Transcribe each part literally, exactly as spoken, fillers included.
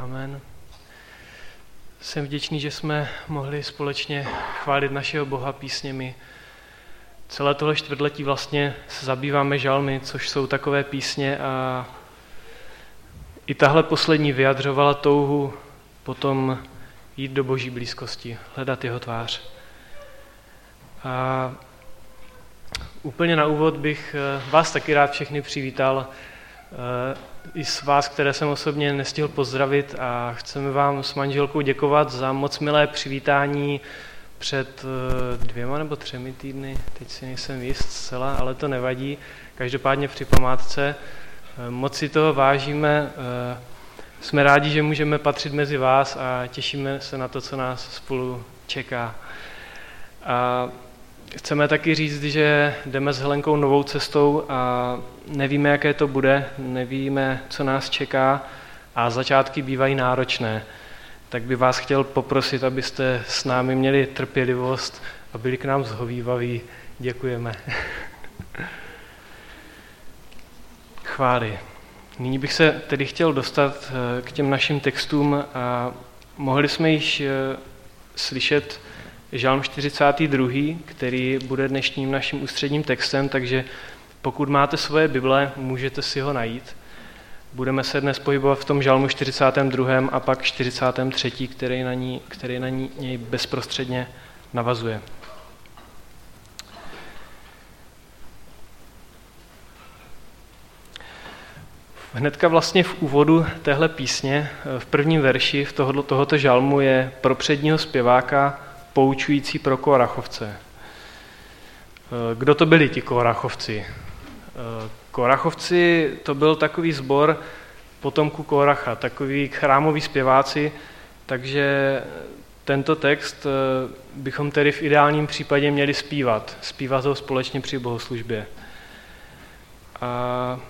Amen. Jsem vděčný, že jsme mohli společně chválit našeho Boha písněmi. Celé tohle čtvrtletí vlastně se zabýváme žalmy, což jsou takové písně a i tahle poslední vyjadřovala touhu potom jít do Boží blízkosti, hledat jeho tvář. A úplně na úvod bych vás taky rád všechny přivítal, i s vás, které jsem osobně nestihl pozdravit, a chceme vám s manželkou děkovat za moc milé přivítání před dvěma nebo třemi týdny, teď si nejsem jist zcela, ale to nevadí, každopádně při památce. Moc si toho vážíme, jsme rádi, že můžeme patřit mezi vás a těšíme se na to, co nás spolu čeká. A chceme taky říct, že jdeme s Helenkou novou cestou a nevíme, jaké to bude, nevíme, co nás čeká a začátky bývají náročné. Tak by vás chtěl poprosit, abyste s námi měli trpělivost a byli k nám zhovývaví. Děkujeme. Chvály. Nyní bych se tedy chtěl dostat k těm našim textům a mohli jsme již slyšet Žalm čtyřicátý druhý, který bude dnešním naším ústředním textem, takže pokud máte svoje Bible, můžete si ho najít. Budeme se dnes pohybovat v tom Žalmu čtyřicátém druhém a pak čtyřicátém třetím, který na ní, který na ní něj bezprostředně navazuje. Hnedka vlastně v úvodu téhle písně, v prvním verši v tohoto, tohoto žalmu je pro předního zpěváka poučující pro Korachovce. Kdo to byli ti Korachovci? Korachovci to byl takový sbor potomků Koracha, takový chrámoví zpěváci, takže tento text bychom tedy v ideálním případě měli zpívat, zpívat ho společně při bohoslužbě. A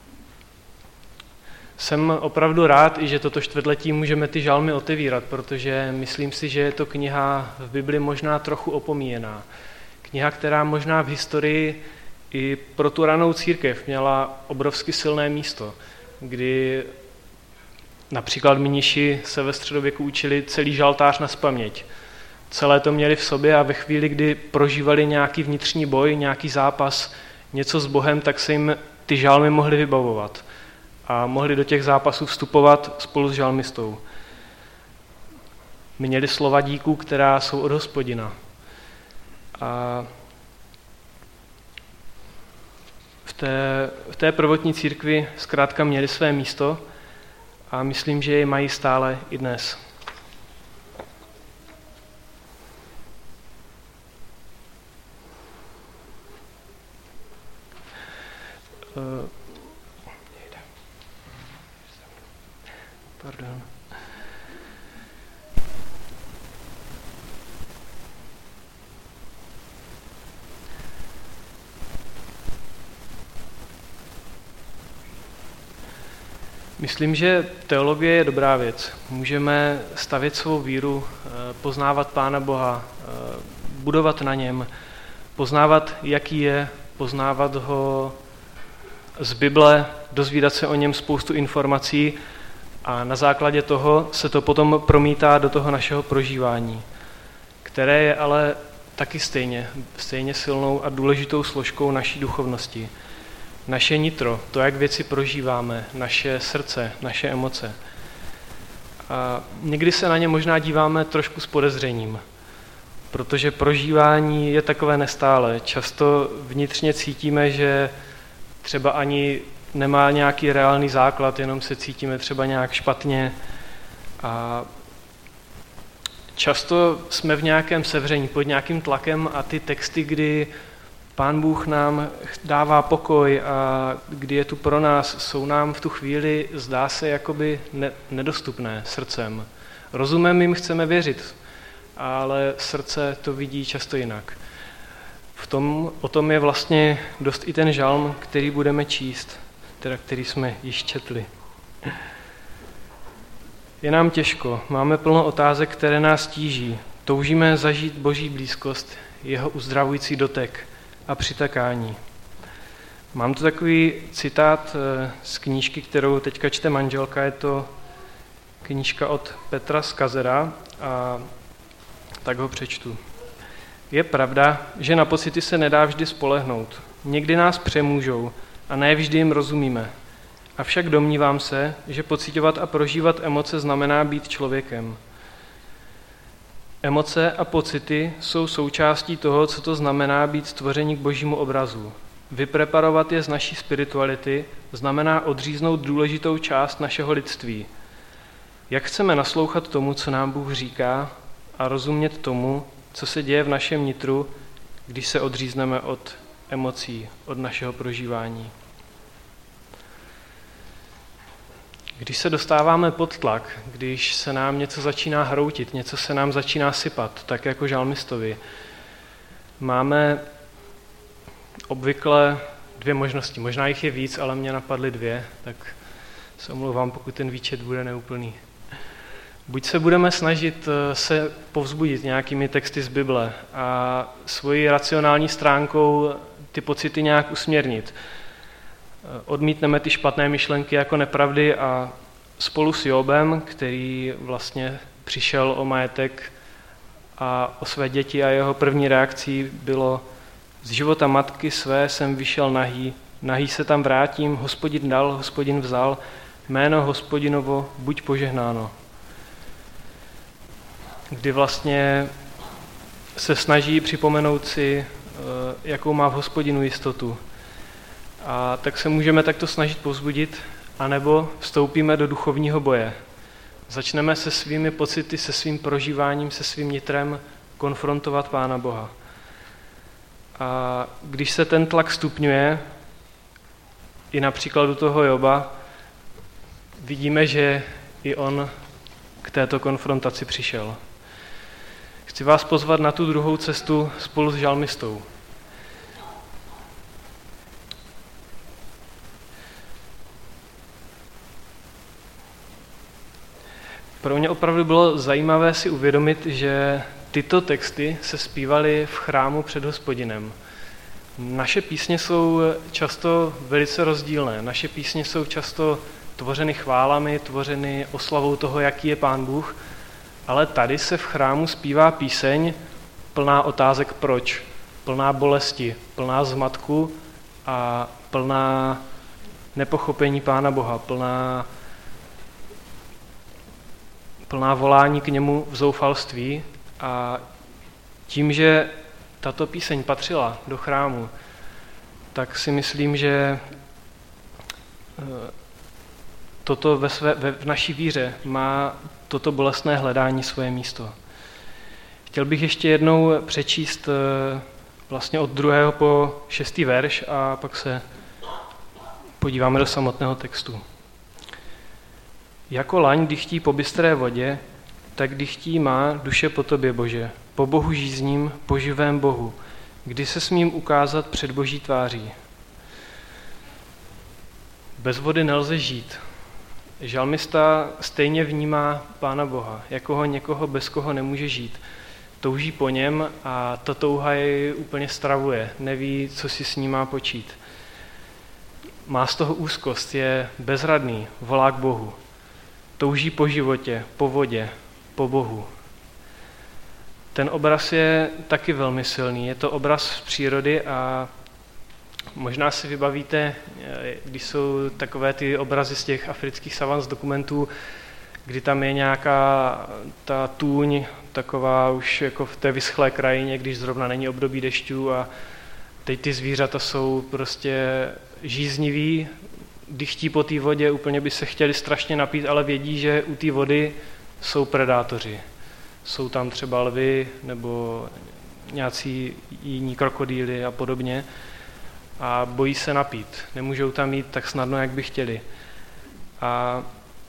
jsem opravdu rád, i že toto čtvrtletí můžeme ty žalmy otevírat, protože myslím si, že je to kniha v Bibli možná trochu opomíjená. Kniha, která možná v historii i pro tu ranou církev měla obrovsky silné místo, kdy například mniši se ve středověku učili celý žaltář nazpaměť. Celé to měli v sobě a ve chvíli, kdy prožívali nějaký vnitřní boj, nějaký zápas, něco s Bohem, tak se jim ty žalmy mohly vybavovat a mohli do těch zápasů vstupovat spolu s žalmistou. Měli slova díků, která jsou od Hospodina. A v té, v té prvotní církvi zkrátka měli své místo a myslím, že je mají stále i dnes. Pardon. Myslím, že teologie je dobrá věc. Můžeme stavět svou víru, poznávat Pána Boha, budovat na něm, poznávat, jaký je, poznávat ho z Bible, dozvídat se o něm spoustu informací a na základě toho se to potom promítá do toho našeho prožívání, které je ale taky stejně, stejně silnou a důležitou složkou naší duchovnosti. Naše nitro, to, jak věci prožíváme, naše srdce, naše emoce. A někdy se na ně možná díváme trošku s podezřením, protože prožívání je takové nestále. Často vnitřně cítíme, že třeba ani nemá nějaký reálný základ, jenom se cítíme třeba nějak špatně. A často jsme v nějakém sevření, pod nějakým tlakem a ty texty, kdy Pán Bůh nám dává pokoj a kdy je tu pro nás, jsou nám v tu chvíli, zdá se, jakoby ne, nedostupné srdcem. Rozumem jim chceme věřit, ale srdce to vidí často jinak. V tom, o tom je vlastně dost i ten žalm, který budeme číst, teda který jsme již četli. Je nám těžko, máme plno otázek, které nás tíží. Toužíme zažít Boží blízkost, jeho uzdravující dotek a přitakání. Mám tu takový citát z knížky, kterou teďka čte manželka, je to knížka od Petra Skazera a tak ho přečtu. Je pravda, že na pocity se nedá vždy spolehnout. Někdy nás přemůžou a ne vždy jim rozumíme. Avšak domnívám se, že pociťovat a prožívat emoce znamená být člověkem. Emoce a pocity jsou součástí toho, co to znamená být stvoření k božímu obrazu. Vypreparovat je z naší spirituality znamená odříznout důležitou část našeho lidství. Jak chceme naslouchat tomu, co nám Bůh říká, a rozumět tomu, co se děje v našem nitru, když se odřízneme od emocí, od našeho prožívání. Když se dostáváme pod tlak, když se nám něco začíná hroutit, něco se nám začíná sypat, tak jako žalmistovi, máme obvykle dvě možnosti. Možná jich je víc, ale mě napadly dvě, tak se omlouvám, pokud ten výčet bude neúplný. Buď se budeme snažit se povzbudit nějakými texty z Bible a svojí racionální stránkou ty pocity nějak usměrnit. Odmítneme ty špatné myšlenky jako nepravdy a spolu s Jobem, který vlastně přišel o majetek a o své děti a jeho první reakcí bylo: z života matky své jsem vyšel nahý, nahý se tam vrátím, Hospodin dal, Hospodin vzal, jméno Hospodinovo buď požehnáno. Kdy vlastně se snaží připomenout si, jakou má v Hospodinu jistotu. A tak se můžeme takto snažit povzbudit, anebo vstoupíme do duchovního boje. Začneme se svými pocity, se svým prožíváním, se svým nitrem konfrontovat Pána Boha. A když se ten tlak stupňuje, i na příkladu toho Joba, vidíme, že i on k této konfrontaci přišel. Chci vás pozvat na tu druhou cestu spolu s žalmistou. Pro mě opravdu bylo zajímavé si uvědomit, že tyto texty se zpívaly v chrámu před Hospodinem. Naše písně jsou často velice rozdílné. Naše písně jsou často tvořeny chválami, tvořeny oslavou toho, jaký je Pán Bůh, ale tady se v chrámu zpívá píseň plná otázek proč, plná bolesti, plná zmatku a plná nepochopení Pána Boha, plná plná volání k němu v zoufalství. A tím, že tato píseň patřila do chrámu, tak si myslím, že toto ve své, ve, v naší víře má toto bolestné hledání svoje místo. Chtěl bych ještě jednou přečíst vlastně od druhého po šestý verš a pak se podíváme do samotného textu. Jako laň dychtí po bystré vodě, tak dychtí má duše po tobě, Bože, po Bohu žízním, po živém Bohu, kdy se smím ukázat před Boží tváří. Bez vody nelze žít. Žalmista stejně vnímá Pána Boha, jako ho někoho, bez koho nemůže žít. Touží po něm a ta touha jej úplně stravuje, neví, co si s ním má počít. Má z toho úzkost, je bezradný, volá k Bohu. Touží po životě, po vodě, po Bohu. Ten obraz je taky velmi silný. Je to obraz z přírody a možná si vybavíte, když jsou takové ty obrazy z těch afrických savan z dokumentů, kdy tam je nějaká ta tůň, taková už jako v té vyschlé krajině, když zrovna není období dešťů a teď ty zvířata jsou prostě žízniví, dychtí po té vodě, úplně by se chtěli strašně napít, ale vědí, že u té vody jsou predátoři. Jsou tam třeba lvy nebo nějací jiní krokodýly a podobně a bojí se napít. Nemůžou tam jít tak snadno, jak by chtěli. A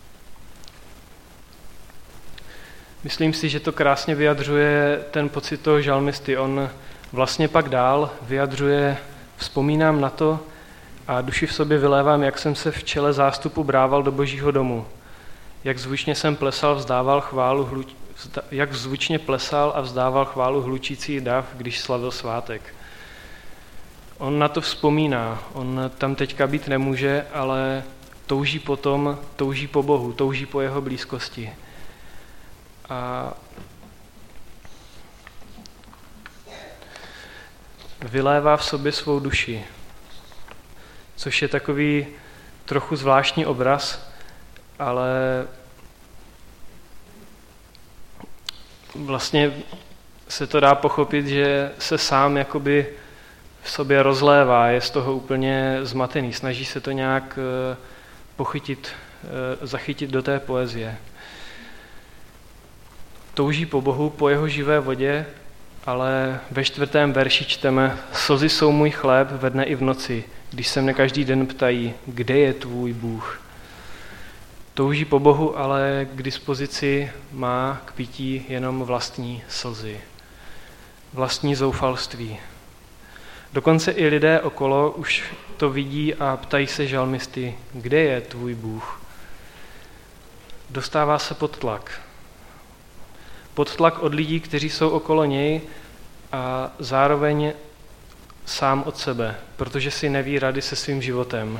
myslím si, že to krásně vyjadřuje ten pocit toho žalmisty. On vlastně pak dál vyjadřuje, vzpomínám na to a duši v sobě vylévám, jak jsem se v čele zástupu brával do Božího domu. Jak zvučně jsem plesal, vzdával chválu, hlu, jak zvučně plesal a vzdával chválu hlučící dav, když slavil svátek. On na to vzpomíná, on tam teďka být nemůže, ale touží potom, touží po Bohu, touží po jeho blízkosti. A vylévá v sobě svou duši, což je takový trochu zvláštní obraz, ale vlastně se to dá pochopit, že se sám jakoby v sobě rozlévá, je z toho úplně zmatený, snaží se to nějak pochytit, zachytit do té poezie. Touží po Bohu, po jeho živé vodě, ale ve čtvrtém verši čteme: slzy jsou můj chléb ve dne i v noci, když se mne každý den ptají, kde je tvůj Bůh. Touží po Bohu, ale k dispozici má k pití jenom vlastní slzy, vlastní zoufalství. Dokonce i lidé okolo už to vidí a ptají se žalmisty, kde je tvůj Bůh. Dostává se pod tlak. Pod tlak od lidí, kteří jsou okolo něj, a zároveň sám od sebe, protože si neví rady se svým životem.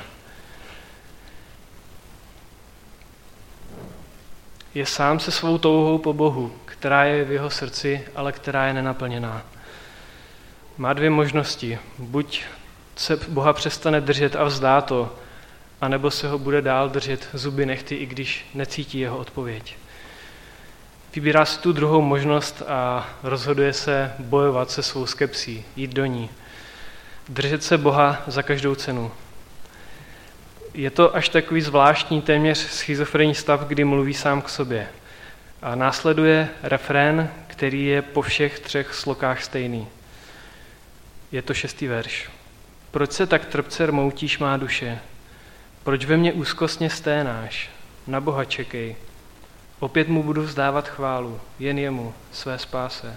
Je sám se svou touhou po Bohu, která je v jeho srdci, ale která je nenaplněná. Má dvě možnosti. Buď se Boha přestane držet a vzdá to, anebo se ho bude dál držet zuby nehty, i když necítí jeho odpověď. Vybírá si tu druhou možnost a rozhoduje se bojovat se svou skepsí, jít do ní. Držet se Boha za každou cenu. Je to až takový zvláštní, téměř schizofrenní stav, kdy mluví sám k sobě. A následuje refrén, který je po všech třech slokách stejný. Je to šestý verš. Proč se tak trpce rmoutíš, má duše? Proč ve mně úzkostně sténáš? Na Boha čekej. Opět mu budu vzdávat chválu, jen jemu, své spáse.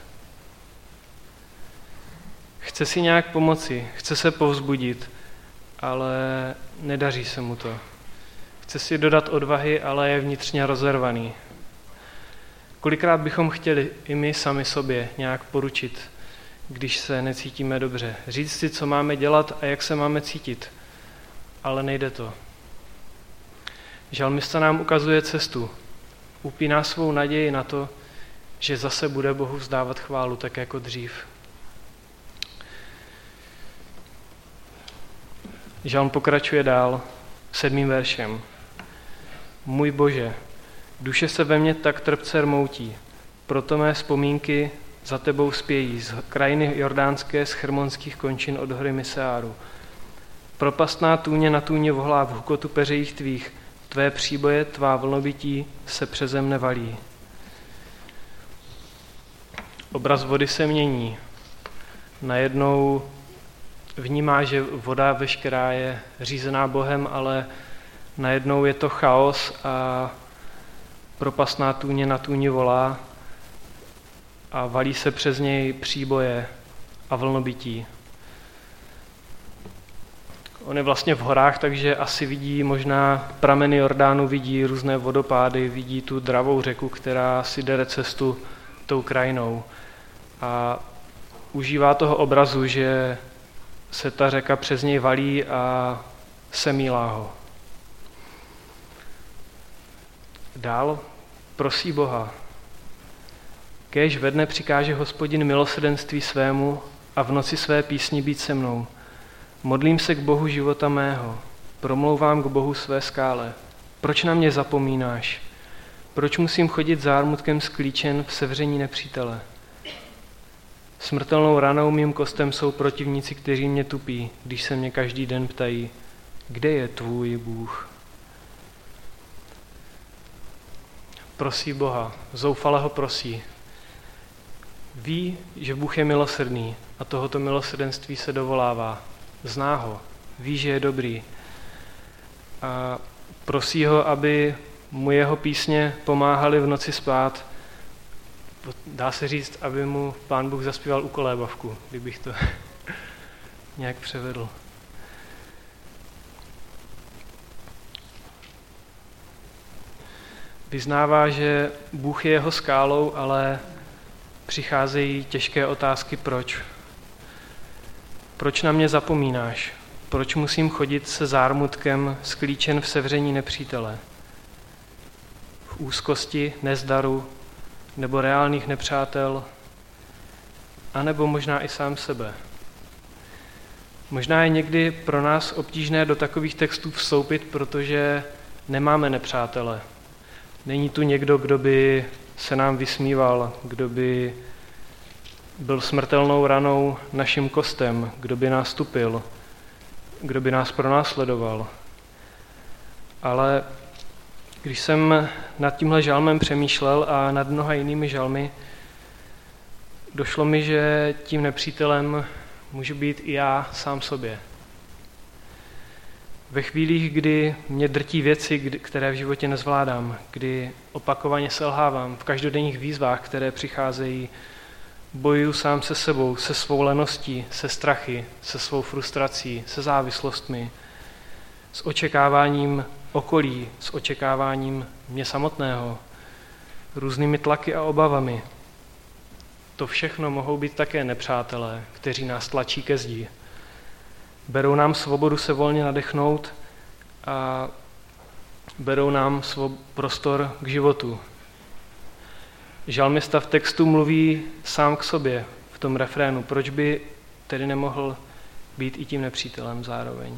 Chce si nějak pomoci, chce se povzbudit, ale nedaří se mu to. Chce si dodat odvahy, ale je vnitřně rozervaný. Kolikrát bychom chtěli i my sami sobě nějak poručit, když se necítíme dobře. Říct si, co máme dělat a jak se máme cítit, ale nejde to. Žalmista nám ukazuje cestu. Upíná svou naději na to, že zase bude Bohu vzdávat chválu, tak jako dřív. Žalm pokračuje dál sedmým veršem. Můj Bože, duše se ve mně tak trpce rmoutí, proto mé vzpomínky za tebou spějí z krajiny jordánské, z chrmonských končin od hory Miseáru. Propastná tůně na tůně vohlá v hukotu peřejích tvých, tvé příboje, tvá vlnobytí se přeze mne valí. Obraz vody se mění. Najednou vnímá, že voda veškerá je řízená Bohem, ale najednou je to chaos a propastná tůně na tůni volá a valí se přes něj příboje a vlnobytí. On je vlastně v horách, takže asi vidí možná prameny Jordánu, vidí různé vodopády, vidí tu dravou řeku, která si dere cestu tou krajinou. A užívá toho obrazu, že se ta řeka přes něj valí a semílá ho. Dál prosí Boha. Kéž ve dne přikáže Hospodin milosrdenství svému a v noci své písni být se mnou. Modlím se k Bohu života mého, promlouvám k Bohu své skále. Proč na mě zapomínáš? Proč musím chodit zármutkem sklíčen v sevření nepřítele? Smrtelnou ranou mým kostem jsou protivníci, kteří mě tupí, když se mě každý den ptají, kde je tvůj Bůh? Prosí Boha, zoufale ho prosí. Ví, že Bůh je milosrdný a tohoto milosrdenství se dovolává. Zná ho, ví, že je dobrý. A prosí ho, aby mu jeho písně pomáhaly v noci spát. Dá se říct, aby mu Pán Bůh zaspíval u kolébavku, kdybych to nějak převedl. Vyznává, že Bůh je jeho skálou, ale přicházejí těžké otázky, proč. Proč na mě zapomínáš? proč musím chodit se zármutkem sklíčen v sevření nepřítele, v úzkosti, nezdaru nebo reálných nepřátel, anebo možná i sám sebe. Možná je někdy pro nás obtížné do takových textů vstoupit, protože nemáme nepřátele. Není tu někdo, kdo by se nám vysmíval, kdo by byl smrtelnou ranou naším kostem, kdo by nás tupil, kdo by nás pronásledoval. Ale když jsem nad tímhle žalmem přemýšlel a nad mnoha jinými žalmy, došlo mi, že tím nepřítelem můžu být i já sám sobě. Ve chvílích, kdy mě drtí věci, které v životě nezvládám, kdy opakovaně selhávám v každodenních výzvách, které přicházejí, bojuju sám se sebou, se svou leností, se strachy, se svou frustrací, se závislostmi, s očekáváním okolí, s očekáváním mě samotného, různými tlaky a obavami. To všechno mohou být také nepřátelé, kteří nás tlačí ke zdi. Berou nám svobodu se volně nadechnout a berou nám svob- prostor k životu. Žalmista v textu mluví sám k sobě v tom refrénu. Proč by tedy nemohl být i tím nepřítelem zároveň?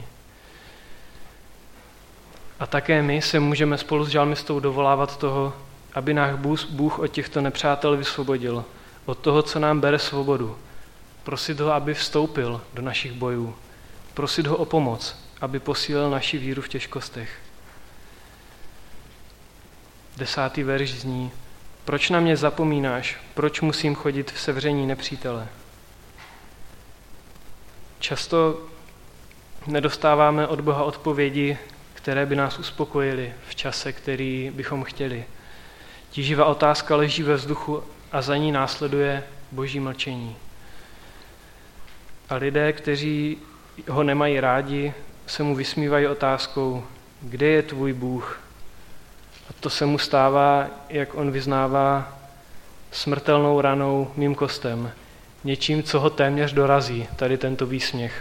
A také my se můžeme spolu s žalmistou dovolávat toho, aby nás Bůh od těchto nepřátel vysvobodil, od toho, co nám bere svobodu. Prosit ho, aby vstoupil do našich bojů. Prosit ho o pomoc, aby posílil naši víru v těžkostech. Desátý verš zní: Proč na mě zapomínáš? Proč musím chodit v sevření nepřítele? Často nedostáváme od Boha odpovědi, které by nás uspokojily v čase, který bychom chtěli. Tíživá otázka leží ve vzduchu a za ní následuje boží mlčení. A lidé, kteří ho nemají rádi, se mu vysmívají otázkou: kde je tvůj Bůh? A to se mu stává, jak on vyznává, smrtelnou ranou mým kostem. Něčím, co ho téměř dorazí, tady tento výsměch.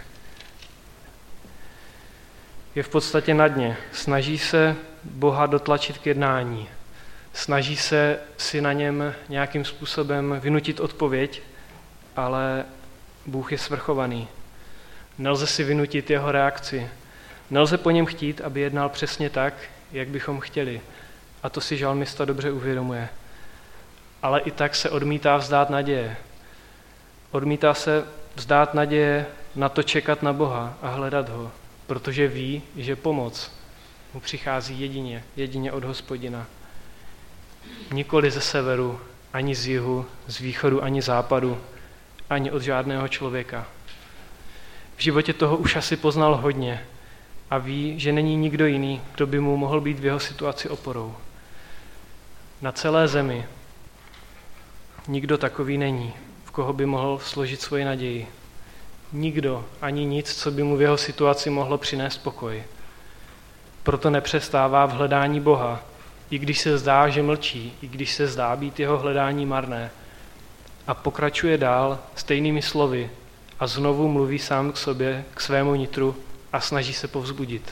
Je v podstatě na dně. Snaží se Boha dotlačit k jednání. Snaží se si na něm nějakým způsobem vynutit odpověď, ale Bůh je svrchovaný. Nelze si vynutit jeho reakci. Nelze po něm chtít, aby jednal přesně tak, jak bychom chtěli. A to si žalmista dobře uvědomuje. Ale i tak se odmítá vzdát naděje. Odmítá se vzdát naděje na to čekat na Boha a hledat ho, protože ví, že pomoc mu přichází jedině, jedině od Hospodina. Nikoli ze severu, ani z jihu, z východu, ani západu, ani od žádného člověka. V životě toho už asi poznal hodně a ví, že není nikdo jiný, kdo by mu mohl být v jeho situaci oporou. Na celé zemi nikdo takový není, v koho by mohl složit svoji naději. Nikdo, ani nic, co by mu v jeho situaci mohlo přinést pokoj. Proto nepřestává v hledání Boha, i když se zdá, že mlčí, i když se zdá být jeho hledání marné. A pokračuje dál stejnými slovy a znovu mluví sám k sobě, k svému nitru a snaží se povzbudit.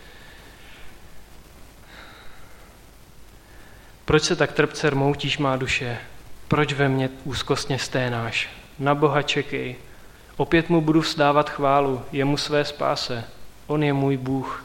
Proč se tak trpce rmoutíš, má duše? Proč ve mně úzkostně sténáš? Na Boha čekej. Opět mu budu vzdávat chválu, jemu své spáse. On je můj Bůh.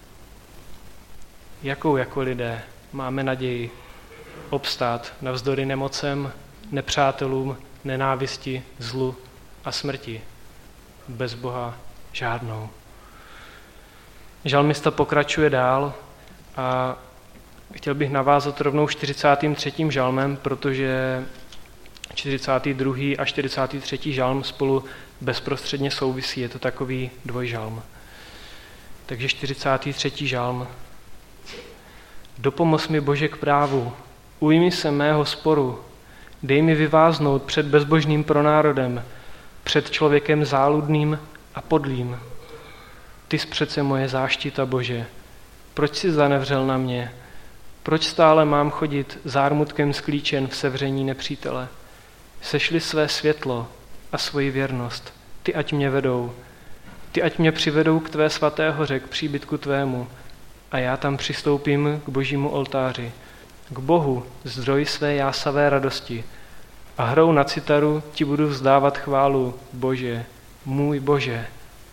Jakou jako lidé máme naději obstát navzdory nemocem, nepřátelům, nenávisti, zlu a smrti? Bez Boha žádnou. Žalmista pokračuje dál a chtěl bych navázat rovnou čtyřicátým třetím žalmem, protože čtyřicátý druhý a čtyřicátý třetí žalm spolu bezprostředně souvisí, je to takový dvojžalm. Takže čtyřicátý třetí žalm. Dopomoz mi, Bože, k právu, ujmi se mého sporu, dej mi vyváznout před bezbožným pronárodem, před člověkem záludným a podlým. Ty jsi přece moje záštita, Bože. Proč jsi zanevřel na mě? Proč stále mám chodit zármutkem sklíčen v sevření nepřítele? Sešli své světlo a svoji věrnost. Ty ať mě vedou. ty ať mě přivedou k tvé svaté hoře, k příbytku tvému, a já tam přistoupím k božímu oltáři, k Bohu, zdroj své jásavé radosti. A hrou na citaru ti budu vzdávat chválu, Bože, můj Bože.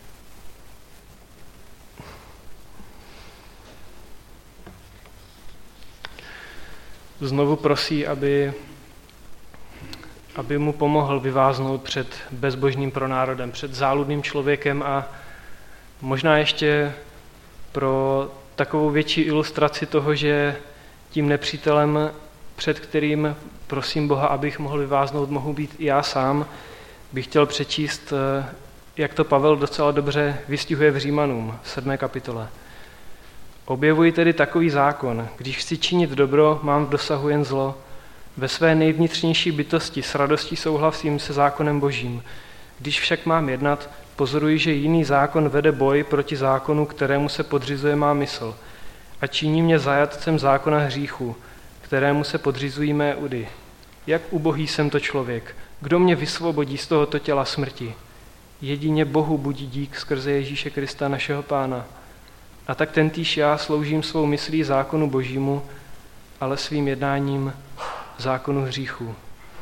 Znovu prosí, aby, aby mu pomohl vyváznout před bezbožným pronárodem, před záludným člověkem a možná ještě pro takovou větší ilustraci toho, že tím nepřítelem, před kterým prosím Boha, abych mohl vyváznout, mohu být i já sám, bych chtěl přečíst, jak to Pavel docela dobře vystihuje v Římanům v sedmé kapitole. Objevuji tedy takový zákon, když chci činit dobro, mám v dosahu jen zlo. Ve své nejvnitřnější bytosti s radostí souhlasím se zákonem Božím. Když však mám jednat, pozoruji, že jiný zákon vede boj proti zákonu, kterému se podřizuje má mysl, a činí mě zajatcem zákona hříchu, kterému se podřizují mé udy. Jak ubohý jsem to člověk, kdo mě vysvobodí z tohoto těla smrti? Jedině Bohu budí dík skrze Ježíše Krista, našeho Pána. A tak tentýž já sloužím svou myslí zákonu Božímu, ale svým jednáním zákonu hříchu.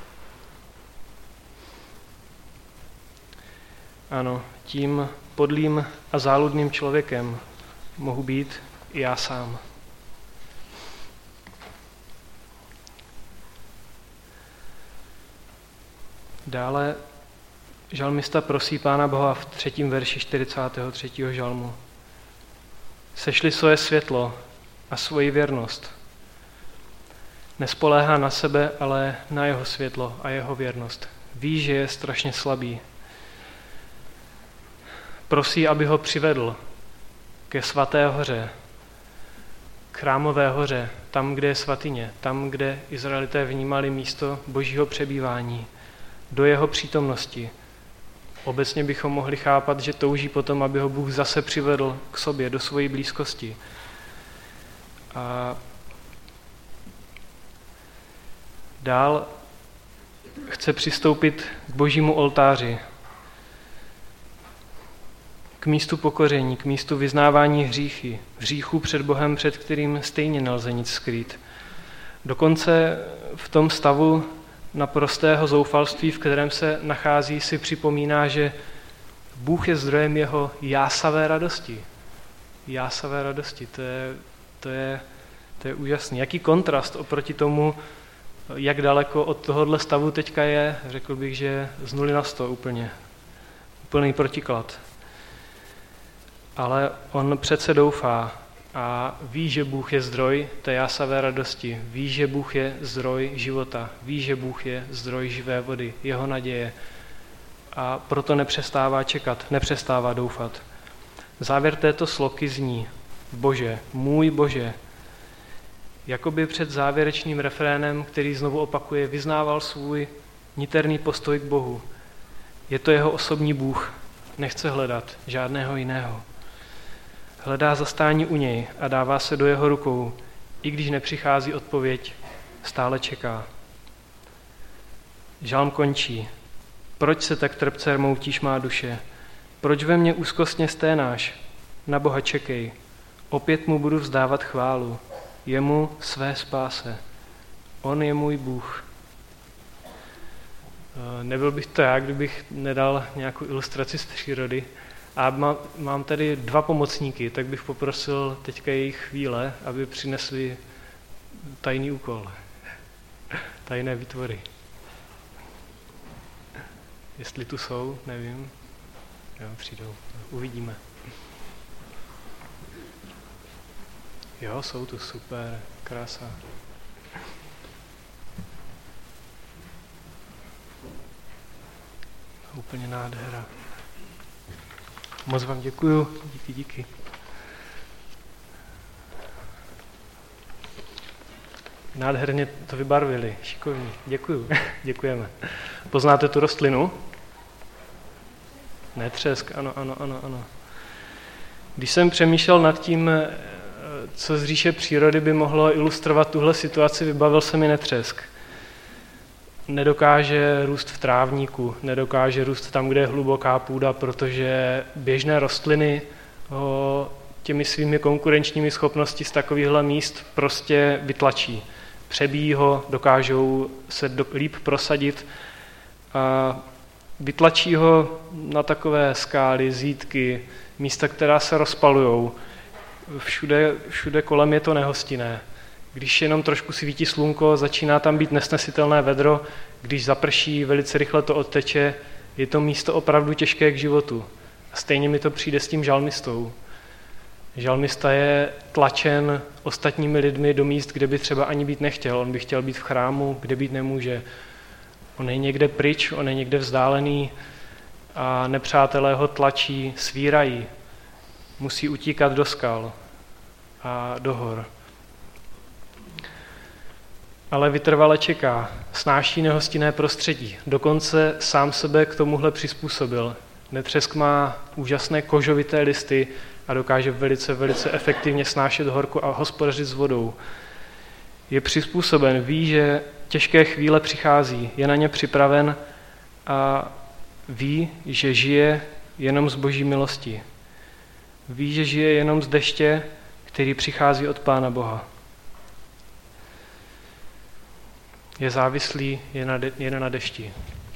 Ano, tím podlým a záludným člověkem mohu být i já sám. Dále žalmista prosí Pána Boha v třetím verši čtyřicátého třetího žalmu. Sešli svoje světlo a svoji věrnost. Nespoléhá na sebe, ale na jeho světlo a jeho věrnost. Ví, že je strašně slabý. Prosí, aby ho přivedl ke svaté hoře, k chrámové hoře, tam, kde je svatyně, tam, kde Izraelité vnímali místo božího přebývání, do jeho přítomnosti. Obecně bychom mohli chápat, že touží potom, aby ho Bůh zase přivedl k sobě, do své blízkosti. A dál chce přistoupit k božímu oltáři, k místu pokoření, k místu vyznávání hříchy, hříchů před Bohem, před kterým stejně nelze nic skrýt. Dokonce v tom stavu naprostého zoufalství, v kterém se nachází, si připomíná, že Bůh je zdrojem jeho jásavé radosti. Jásavé radosti, to je, to je, to je úžasný. Jaký kontrast oproti tomu, jak daleko od tohohle stavu teďka je, řekl bych, že z nuly na sto úplně. Úplný protiklad. Ale on přece doufá a ví, že Bůh je zdroj té jásavé radosti. Ví, že Bůh je zdroj života. Ví, že Bůh je zdroj živé vody, jeho naděje. A proto nepřestává čekat, nepřestává doufat. Závěr této sloky zní: Bože, můj Bože. Jakoby před závěrečným refrénem, který znovu opakuje, vyznával svůj niterný postoj k Bohu. Je to jeho osobní Bůh. Nechce hledat žádného jiného. Hledá zastání u něj a dává se do jeho rukou. I když nepřichází odpověď, stále čeká. Žalm končí. Proč se tak trpce rmoutíš má duše? Proč ve mně úzkostně sténáš? Na Boha čekej. Opět mu budu vzdávat chválu. Jemu své spáse. On je můj Bůh. Nebyl bych to já, kdybych nedal nějakou ilustraci z přírody. A mám tady dva pomocníky, tak bych poprosil teďka jejich chvíle, aby přinesli tajný úkol. Tajné výtvory. Jestli tu jsou, nevím. Jo, přijdou. Uvidíme. Jo, jsou tu, super, krása. Úplně nádhera. Moc vám děkuju. Díky, díky. Nádherně to vybarvili. Šikovní. Děkuju. Děkujeme. Poznáte tu rostlinu? Ne, třesk. Ano, ano, ano, ano. Když jsem přemýšlel nad tím, co z říše přírody by mohlo ilustrovat tuhle situaci, vybavil se mi netřesk. nedokáže růst v trávníku, nedokáže růst tam, kde je hluboká půda, protože běžné rostliny ho těmi svými konkurenčními schopnosti z takovýchhle míst prostě vytlačí. Přebíjí ho, dokážou se do, líp prosadit a vytlačí ho na takové skály, zítky, místa, která se rozpalujou. Všude, všude kolem je to nehostinné. Když jenom trošku svítí slunko, začíná tam být nesnesitelné vedro, když zaprší, velice rychle to odteče, je to místo opravdu těžké k životu. A stejně mi to přijde s tím žalmistou. Žalmista je tlačen ostatními lidmi do míst, kde by třeba ani být nechtěl. On by chtěl být v chrámu, kde být nemůže. On je někde pryč, on je někde vzdálený a nepřátelé ho tlačí, svírají. Musí utíkat do skal a do hor. Ale vytrvale čeká, snáší nehostinné prostředí. Dokonce sám sebe k tomuhle přizpůsobil. Netřesk má úžasné kožovité listy a dokáže velice, velice efektivně snášet horku a hospodařit s vodou. Je přizpůsoben, ví, že těžké chvíle přichází, je na ně připraven a ví, že žije jenom z Boží milosti. Ví, že žije jenom z deště, který přichází od Pána Boha. Je závislý jen na, de, jen na dešti.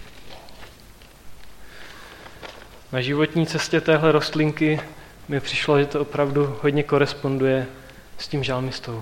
Na životní cestě téhle rostlinky mi přišlo, že to opravdu hodně koresponduje s tím žalmistou.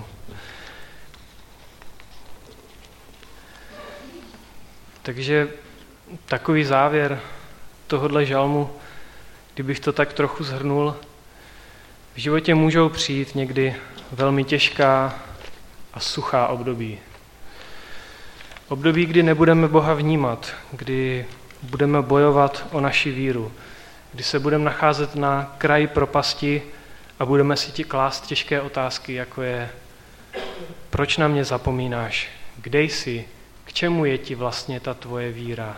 Takže takový závěr tohohle žalmu, kdybych to tak trochu shrnul, v životě můžou přijít někdy velmi těžká a suchá období. Období, kdy nebudeme Boha vnímat, kdy budeme bojovat o naši víru, kdy se budeme nacházet na kraji propasti a budeme si ti klást těžké otázky, jako je, proč na mě zapomínáš, kde jsi, k čemu je ti vlastně ta tvoje víra.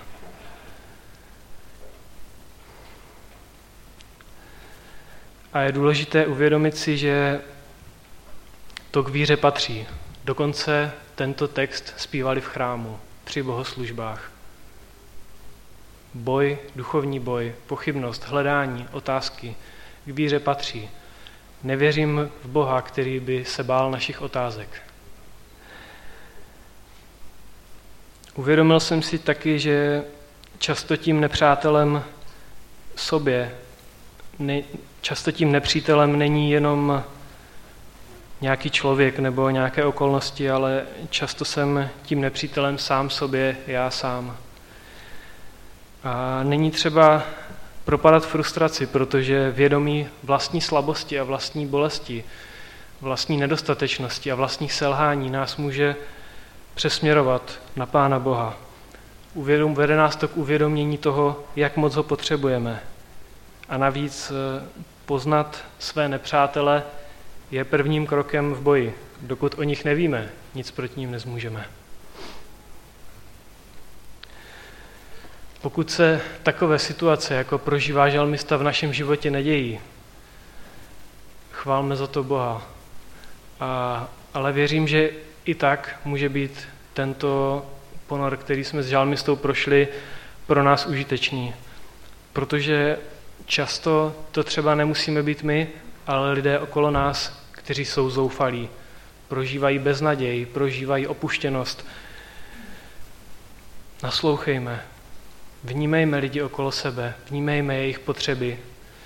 A je důležité uvědomit si, že to k víře patří. Dokonce tento text zpívali v chrámu při bohoslužbách. Boj, duchovní boj, pochybnost, hledání, otázky k víře patří. Nevěřím v Boha, který by se bál našich otázek. Uvědomil jsem si taky, že často tím nepřátelem sobě, ne, často tím nepřítelem není jenom nějaký člověk nebo nějaké okolnosti, ale často jsem tím nepřítelem sám sobě, já sám. A není třeba propadat frustraci, protože vědomí vlastní slabosti a vlastní bolesti, vlastní nedostatečnosti a vlastních selhání nás může přesměrovat na Pána Boha. Uvědom, vede nás to k uvědomění toho, jak moc ho potřebujeme. A navíc poznat své nepřátele je prvním krokem v boji. Dokud o nich nevíme, nic proti ním nezmůžeme. Pokud se takové situace, jako prožívá žalmista v našem životě, nedějí, chválme za to Boha. A, ale věřím, že i tak může být tento ponor, který jsme s žalmistou prošli, pro nás užitečný. Protože často to třeba nemusíme být my, ale lidé okolo nás, kteří jsou zoufalí, prožívají beznaděj, prožívají opuštěnost. Naslouchejme, vnímejme lidi okolo sebe, vnímejme jejich potřeby.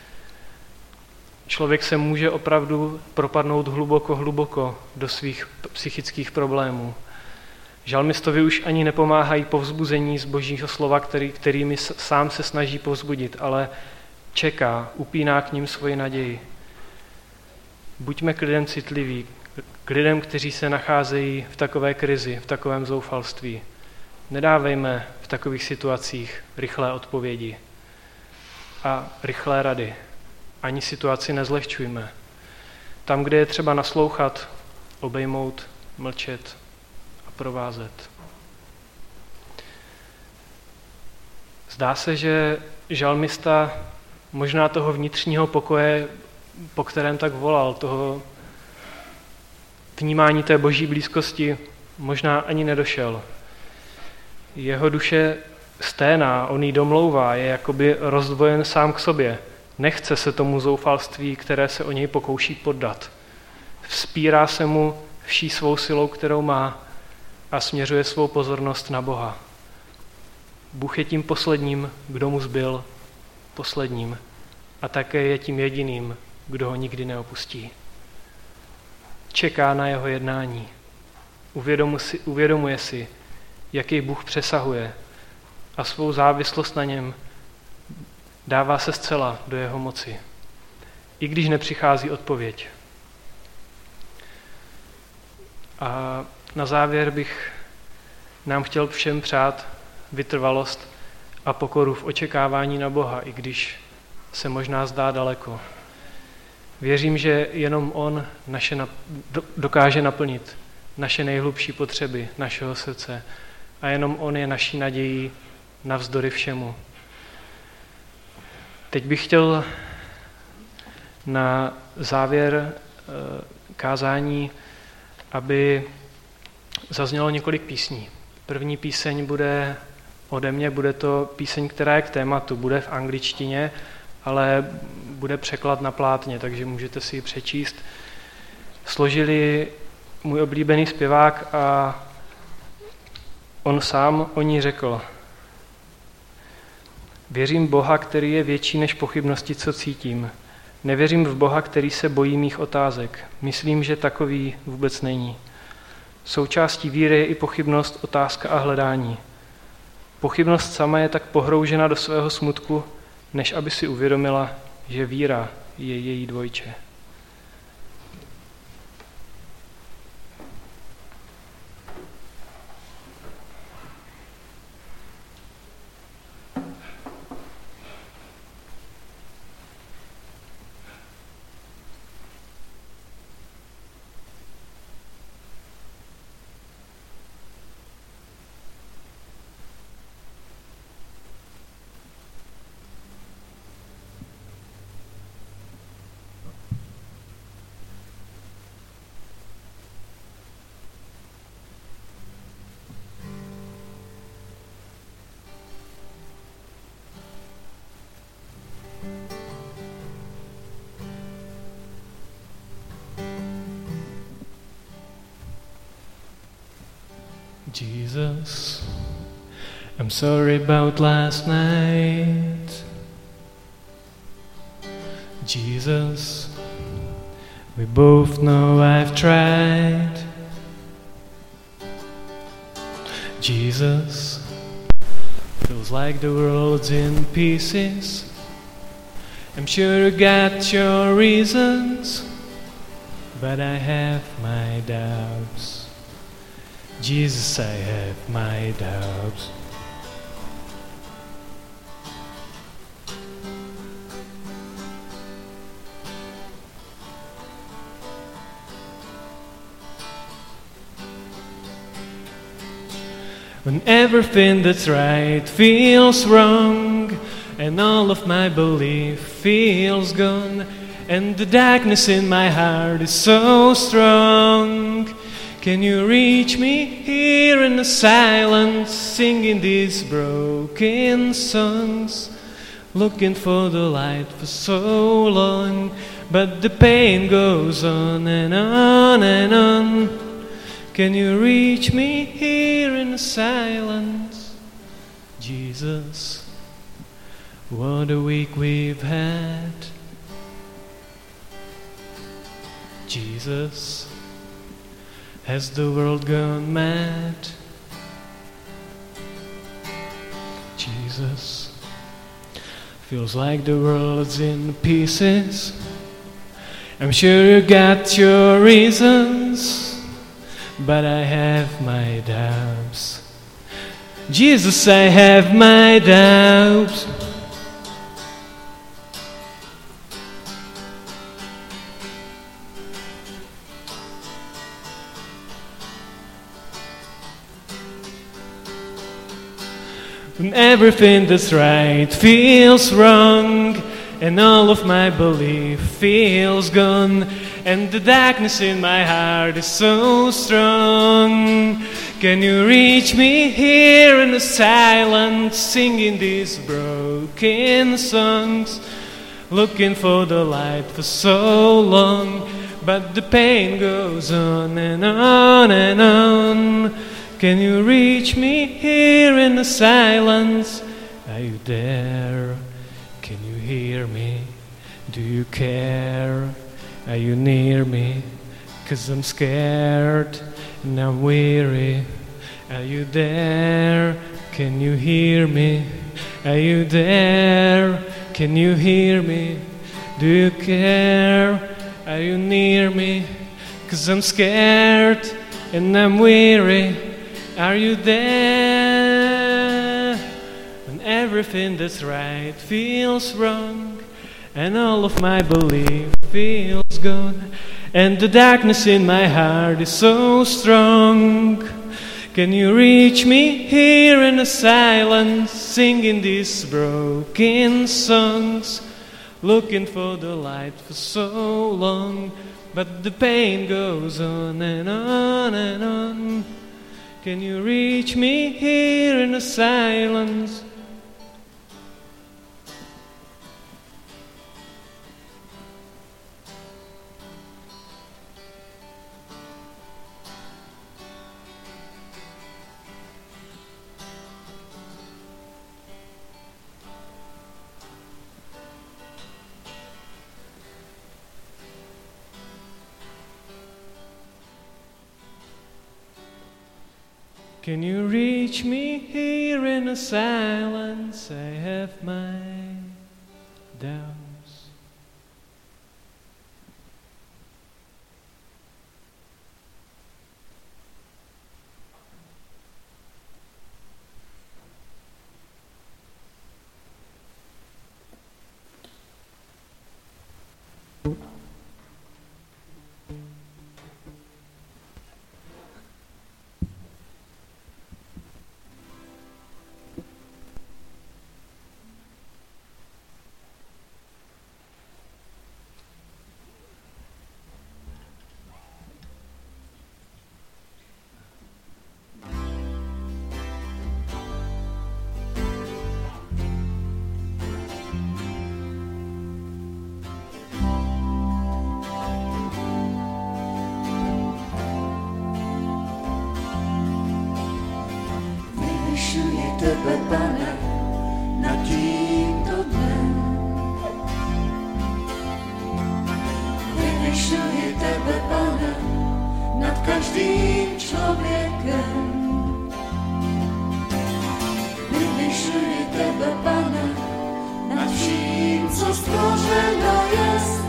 Člověk se může opravdu propadnout hluboko, hluboko do svých psychických problémů. Žalmistovi už ani nepomáhají povzbuzení z Božího slova, který, kterými sám se snaží povzbudit, ale čeká, upíná k ním svoji naději. Buďme k lidem citliví, k lidem, kteří se nacházejí v takové krizi, v takovém zoufalství. Nedávejme v takových situacích rychlé odpovědi a rychlé rady. Ani situaci nezlehčujme. Tam, kde je třeba naslouchat, obejmout, mlčet a provázet. Zdá se, že žalmista možná toho vnitřního pokoje, po kterém tak volal, toho vnímání té Boží blízkosti, možná ani nedošel. Jeho duše sténá, on jí domlouvá, je jakoby rozdvojen sám k sobě. Nechce se tomu zoufalství, které se o něj pokouší poddat. Vzpírá se mu vší svou silou, kterou má, a směřuje svou pozornost na Boha. Bůh je tím posledním, kdo mu zbyl, posledním, a také je tím jediným, kdo ho nikdy neopustí. Čeká na jeho jednání. Uvědomuje si, uvědomuje si, jaký Bůh přesahuje, a svou závislost na něm dává se zcela do jeho moci, i když nepřichází odpověď. A na závěr bych nám chtěl všem přát vytrvalost a pokoru v očekávání na Boha, i když se možná zdá daleko. Věřím, že jenom on naše nap- dokáže naplnit naše nejhlubší potřeby našeho srdce a jenom on je naší nadějí navzdory všemu. Teď bych chtěl na závěr kázání, aby zaznělo několik písní. První píseň bude ode mě, bude to píseň, která je k tématu, bude v angličtině, ale bude překlad na plátně, takže můžete si ji přečíst. Složili můj oblíbený zpěvák a on sám o ní řekl: Věřím v Boha, který je větší než pochybnosti, co cítím. Nevěřím v Boha, který se bojí mých otázek. Myslím, že takový vůbec není. Součástí víry je i pochybnost, otázka a hledání. Pochybnost sama je tak pohroužena do svého smutku, než aby si uvědomila, že víra je její dvojče. Jesus, I'm sorry about last night. Jesus, we both know I've tried. Jesus, feels like the world's in pieces. I'm sure you got your reasons, but I have my doubts. Jesus, I have my doubts. When everything that's right feels wrong, and all of my belief feels gone, and the darkness in my heart is so strong, can you reach me here in the silence, singing these broken songs, looking for the light for so long, but the pain goes on and on and on. Can you reach me here in the silence? Jesus, what a week we've had. Jesus, has the world gone mad? Jesus, feels like the world's in pieces. I'm sure you got your reasons, but I have my doubts. Jesus, I have my doubts. When everything that's right feels wrong, and all of my belief feels gone, and the darkness in my heart is so strong, Can you reach me here in the silence, singing these broken songs, looking for the light for so long, but the pain goes on and on and on. Can you reach me here in the silence? Are you there? Can you hear me? Do you care? Are you near me? 'Cause I'm scared and I'm weary. Are you there? Can you hear me? Are you there? Can you hear me? Do you care? Are you near me? 'Cause I'm scared and I'm weary. Are you there? When everything that's right feels wrong, and all of my belief feels gone, and the darkness in my heart is so strong. Can you reach me here in the silence, singing these broken songs, looking for the light for so long, but the pain goes on and on and on. Can you reach me here in the silence? Can you reach me here in the silence? I have my doubts. Tebe, Pane, nad tímto dnem. Vyvyšuji Tebe, Pane, nad každým člověkem. Vyvyšuji Tebe, Pane, nad vším, co stvořeno jest.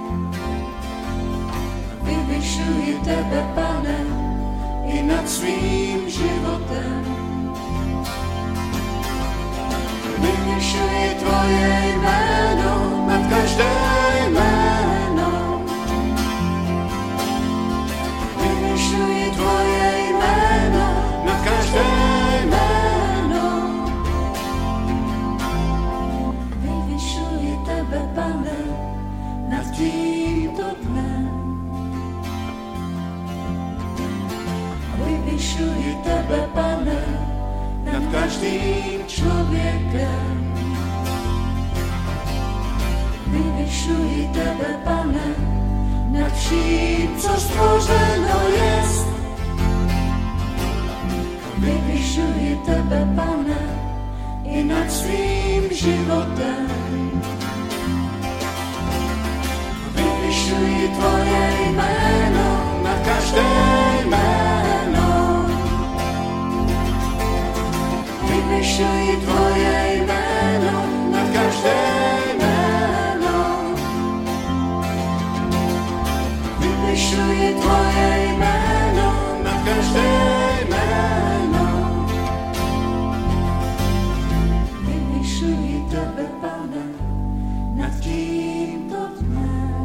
Vyvyšuji Tebe, Pane, i nad svým životem. Vyvyšuji Tvoje jméno nad každé jméno. Vyvyšuji Tvoje jméno nad každé jméno. Vyvyšuji Tebe, Pane, nad tímto dnem. Vyvyšuji Tebe, Pane, nad každým člověkem. Vyvyšuji Tebe, Pane, nad vším, co stvořeno jest. Vyvyšuji Tebe, Pane, i nad svým životem. Vyvyšuji Tvoje jméno nad každé jméno. Vyvyšuji Tvoje jméno nad každé jméno. Vyvyšuji Tvoje jméno nad každé jméno. Vyvyšuji Tebe, Pane, nad tímto dnem.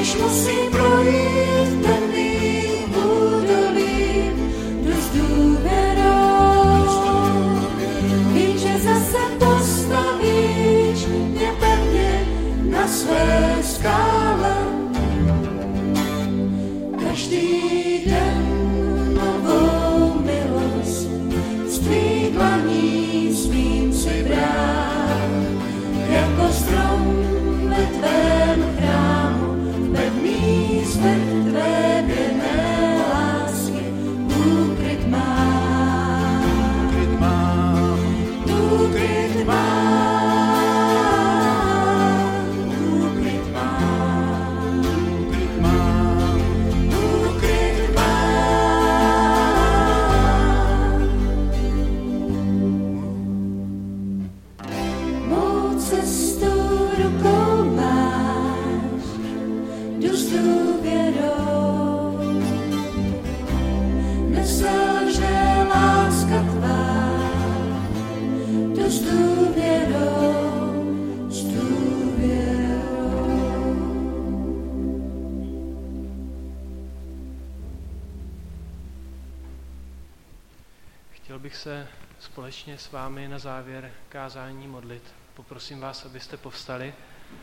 když musím projít temným údolím, jdu s důvěrou. Vím, že zase postavíš mě pevně na své skále. Každý den novou milost z tvých dlaní smím si brát, jako strom ve tvém chrámu, v pevných tvé věrné lásky, úkryt mám, úkryt mám, úkryt mám, úkryt mám, úkryt mám, úkryt mám. Mou cestu rukou máš, jdu s důvěrou. Neselže láska tvá, jdu s důvěrou, s důvěrou. Chtěl bych se společně s vámi na závěr kázání modlit. Poprosím vás, abyste povstali.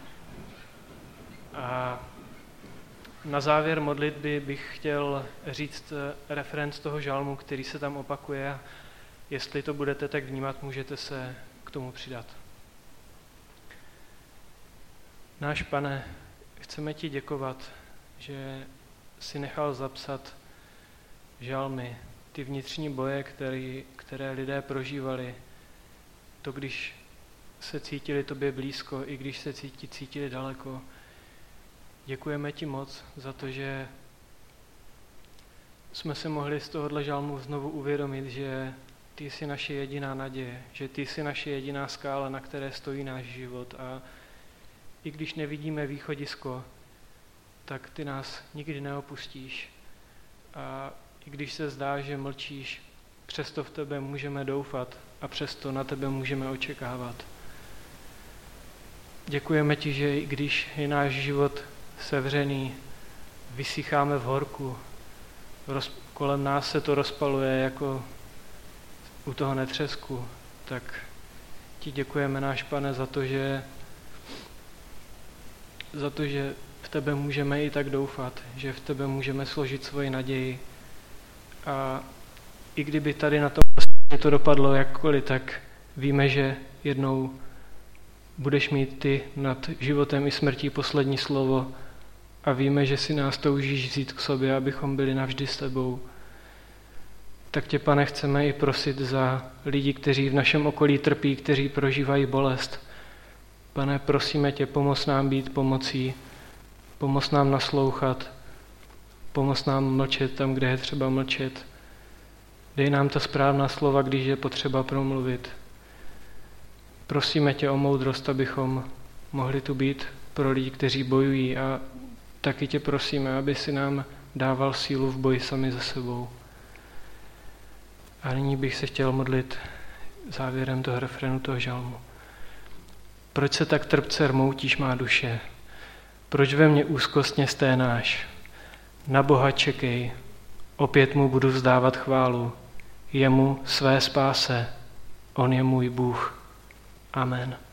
A na závěr modlitby bych chtěl říct refrén z toho žalmu, který se tam opakuje. Jestli to budete tak vnímat, můžete se k tomu přidat. Náš Pane, chceme ti děkovat, že jsi nechal zapsat žalmy, ty vnitřní boje, který, které lidé prožívali. To, když se cítili tobě blízko, i když se cítí, cítili daleko. Děkujeme ti moc za to, že jsme se mohli z tohohle žalmu znovu uvědomit, že ty jsi naše jediná naděje, že ty jsi naše jediná skála, na které stojí náš život. A i když nevidíme východisko, tak ty nás nikdy neopustíš. A i když se zdá, že mlčíš, přesto v tebe můžeme doufat a přesto na tebe můžeme očekávat. Děkujeme ti, že i když je náš život sevřený, vysycháme v horku, roz, kolem nás se to rozpaluje jako u toho netřesku, tak ti děkujeme, náš Pane, za to, že za to, že v tebe můžeme i tak doufat, že v tebe můžeme složit svoji naději. A i kdyby tady na tom to dopadlo jakkoliv, tak víme, že jednou budeš mít ty nad životem i smrtí poslední slovo a víme, že si nás toužíš vzít k sobě, abychom byli navždy s tebou. Tak tě, Pane, chceme i prosit za lidi, kteří v našem okolí trpí, kteří prožívají bolest. Pane, prosíme tě, pomoz nám být pomocí, pomoz nám naslouchat, pomoz nám mlčet tam, kde je třeba mlčet. Dej nám ta správná slova, když je potřeba promluvit. Prosíme tě o moudrost, abychom mohli tu být pro lidi, kteří bojují, a taky tě prosíme, aby si nám dával sílu v boji sami za sebou. A nyní bych se chtěl modlit závěrem toho refrénu, toho žalmu. Proč se tak trpce rmoutíš, má duše? Proč ve mně úzkostně sténáš? Na Boha čekej, opět mu budu vzdávat chválu. Jemu své spáse, on je můj Bůh. Amen.